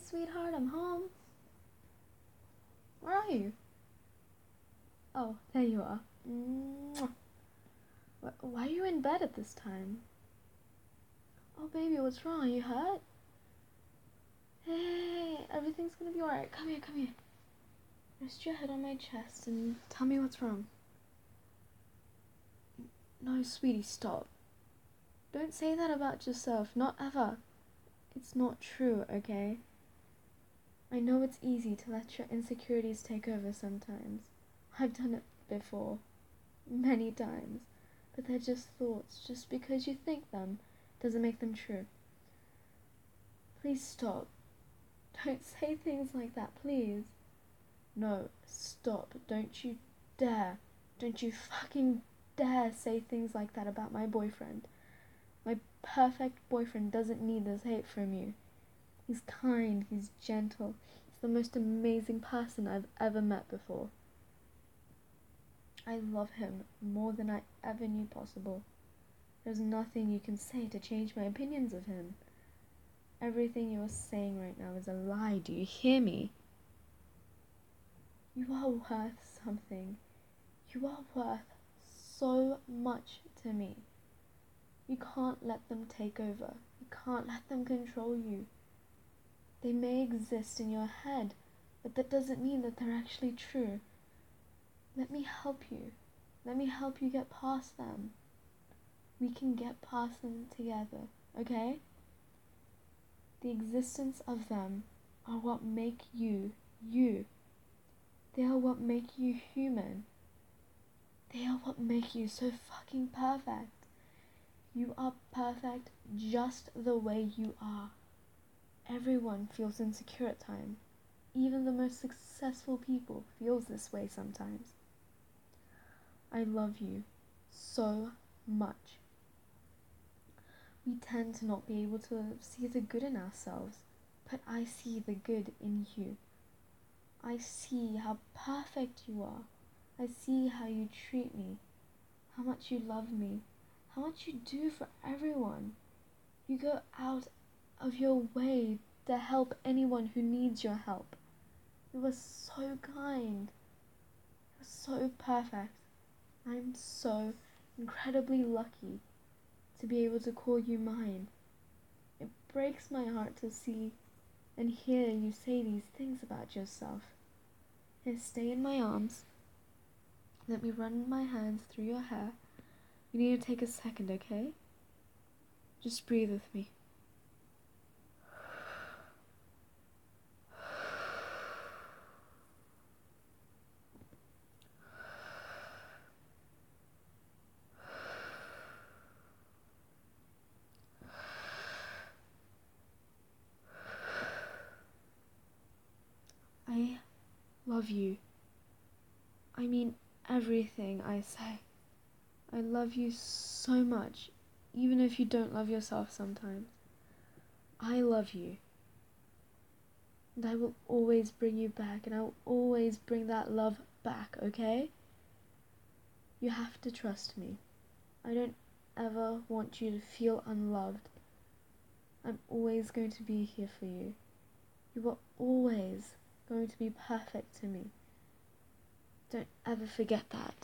sweetheart, I'm home. Where are you? Oh, there you are. Mwah. Why are you in bed at this time? Oh, baby, what's wrong? Are you hurt? Hey, everything's gonna be alright. Come here, come here. Rest your head on my chest and tell me what's wrong. No, sweetie, stop. Don't say that about yourself. Not ever. It's not true, okay? I know it's easy to let your insecurities take over sometimes. I've done it before. Many times. But they're just thoughts. Just because you think them doesn't make them true. Please stop. Don't say things like that, please. No, stop. Don't you dare. Don't you fucking dare say things like that about my boyfriend. My perfect boyfriend doesn't need this hate from you. He's kind, he's gentle. He's the most amazing person I've ever met before. I love him more than I ever knew possible. There's nothing you can say to change my opinions of him. Everything you're saying right now is a lie. Do you hear me? You are worth something. You are worth so much to me. You can't let them take over. You can't let them control you. They may exist in your head, but that doesn't mean that they're actually true. Let me help you. Let me help you get past them. We can get past them together, okay? The existence of them are what make you, you. They are what make you human. They are what make you so fucking perfect. You are perfect just the way you are. Everyone feels insecure at times. Even the most successful people feels this way sometimes. I love you so much. We tend to not be able to see the good in ourselves, but I see the good in you. I see how perfect you are. I see how you treat me, how much you love me, how much you do for everyone. You go out of your way to help anyone who needs your help. You are so kind. You're so perfect. I'm so incredibly lucky to be able to call you mine. It breaks my heart to see and hear you say these things about yourself. Here, stay in my arms. Let me run my hands through your hair. You need to take a second, okay? Just breathe with me. I love you. I mean everything I say. I love you so much, even if you don't love yourself sometimes. I love you. And I will always bring you back, and I will always bring that love back, okay? You have to trust me. I don't ever want you to feel unloved. I'm always going to be here for you. You are always going to be perfect to me. Don't ever forget that.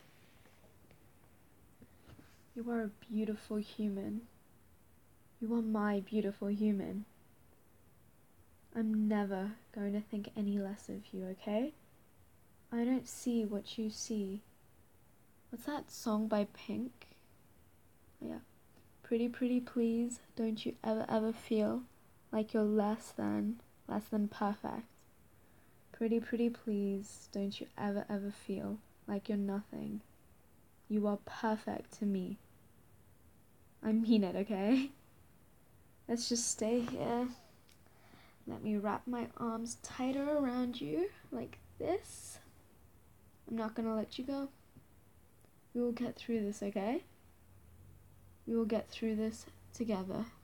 You are a beautiful human. You are my beautiful human. I'm never going to think any less of you, okay? I don't see what you see. What's that song by Pink? Yeah. Pretty, pretty please, don't you ever feel like you're less than perfect. Pretty, pretty please, don't you ever feel like you're nothing. You are perfect to me. I mean it, okay? Let's just stay here. Let me wrap my arms tighter around you, like this. I'm not gonna let you go. We will get through this, okay? We will get through this together.